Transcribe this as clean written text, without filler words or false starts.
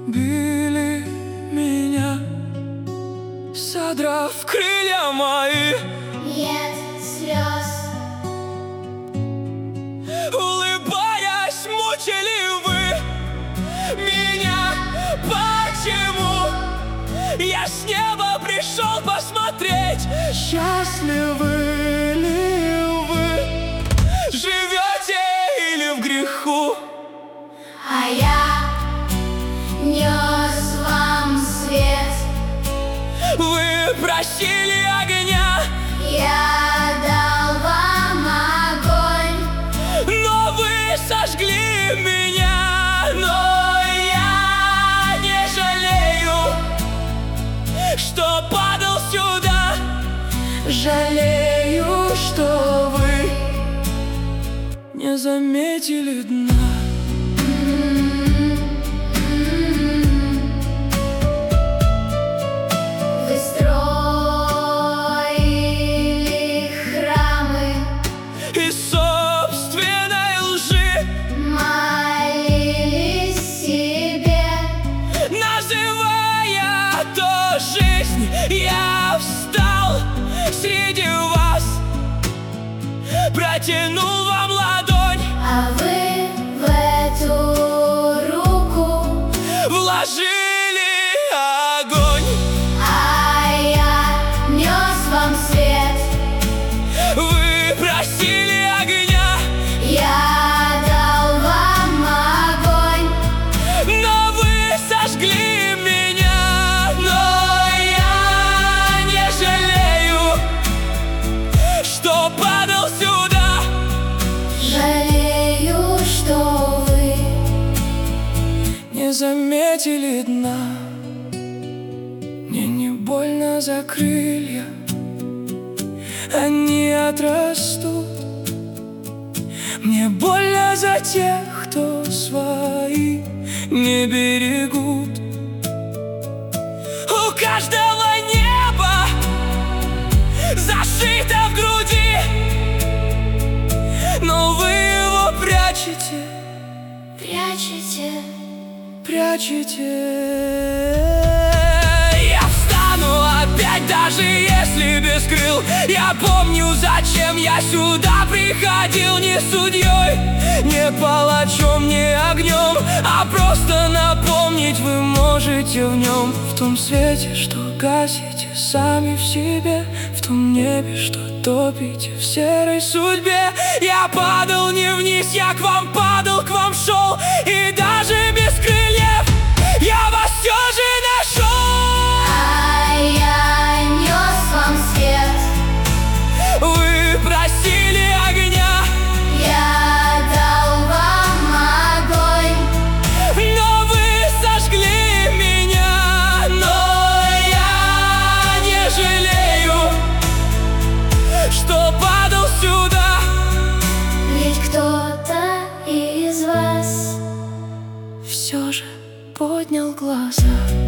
били меня, содрав крылья мои. Нет слез. Улыбаясь, мучили вы меня. Почему я с неба пришел посмотреть? Счастливы ли вы? Живете или в греху? А я нес вам свет. Вы просили огня, Я дал вам огонь. но вы сожгли меня. Но я не жалею, что падал сюда. Жалею, что вы не заметили дна. Вы строили храмы, Из собственной лжи молились себе. называя то жизнь, я встал среди вас, протянул вам ладонь, А вы в эту руку, вложили огонь. а я нес вам свет. Вы просили огня, Я дал вам огонь. но вы сожгли меня. Но я не жалею, что падал сюда. Жалею, что вы Не заметили дна. Мне не больно за крылья, они отрастут. Мне больно за тех, кто свои не берегут. У каждого небо зашито в груди, но вы его прячете, прячете. Я встану опять, даже если без крыл. Я помню, зачем я сюда приходил. Не судьей, не палачом, не огнем, а просто напомнить вы можете в нем. В том свете, что гасите сами в себе, в том небе, что топите в серой судьбе. Я падал не вниз, я к вам падал, к вам шел. И даже без крыльев я вас все же нашел. А я нес вам свет. Вы просили огня, Я дал вам огонь. но вы сожгли меня. Но я не жалею, что падал сюда. Ведь кто-то из вас Все же поднял глаза.